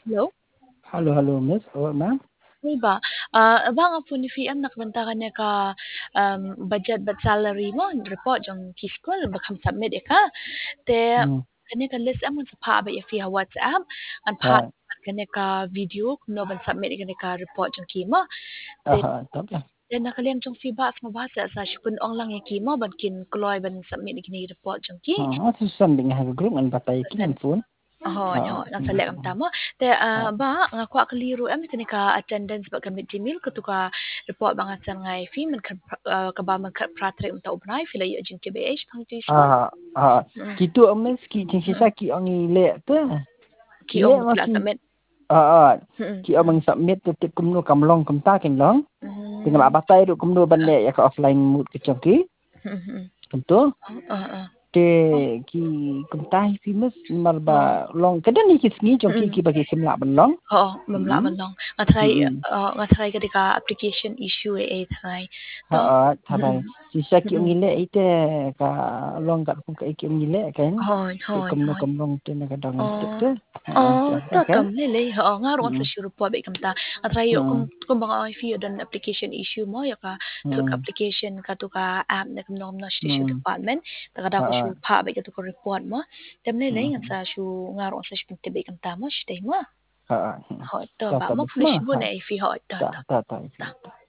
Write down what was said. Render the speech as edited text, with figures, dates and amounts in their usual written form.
Hello? Halo halo Miss, ma'am? May ba? Abang po ni Fiam nakabanta ka niya ka budget but salary mo report yung kiskol bakam submit ka. Te Hmm, kanya ka list amon sa pa ba ya WhatsApp an pa ha, kanya ka video kung no ban submit kanya ka report yung kimo. Te tabii. te nakaliam yung fiba at mabasa sa shukun ong lang yung kimo ban kin kuloy ban submit kini report yung ki. Susah dengan harga grup ngan batai ki ngan phone. Hon, Oo, hon, nasa leeg tamo. Te ba nga kwa kaliru am kini ka attendance ba gamit Gmail kuto ka report ba nga sa nga fee man ka ba man ka pratre unta ubnay fila yu jin KBH pang school. Gitu Miss ki cing sisa ki ang ilek tu. Ki Ilek ong sila masih submit. ki amang submit tu tik kumno kamlong kamta kin long. Dengan batai tu kumno balik ya ka offline mood ke congki. Tentu. Te ki kumtai famous marba long kadang ni kisni congki ki bagi kimla belong. Oo, mamla man lang. Nga try ka di ka application issue try. To. Taray. Sisa ki ngile ite ka long kat pun ka iki ngile kan. Hon, Ti hon, kumno hon. kumlong tu na kadang tik tu. Tiada kan. Tatam lele, oo nga ron sa sure po ba ikamta. At tayo kung mga IFU dan application issue mo ya ka took application ka to ka app na kumno na station department taga ko sure pa ba ka to ko report mo. Tam lele nga sa sure nga ron sa sure ba ikamta mo stay mo. Ho to ba Ta mo bisma. polish mo na IFU ho to. Ta.